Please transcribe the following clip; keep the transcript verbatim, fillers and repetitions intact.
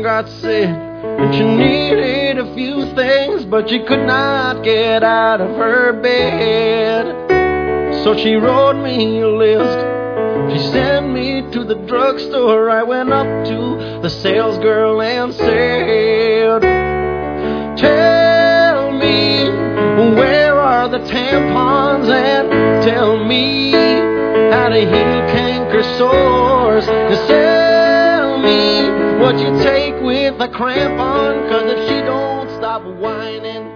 got sick and she needed a few things, but she could not get out of her bed. So she wrote me a list. She sent me to the drugstore. I went up to the sales girl and said, tell me, where are the tampons, and tell me how to heal canker sores. Just tell me what you take with a cramp on, 'cause if she don't stop whining,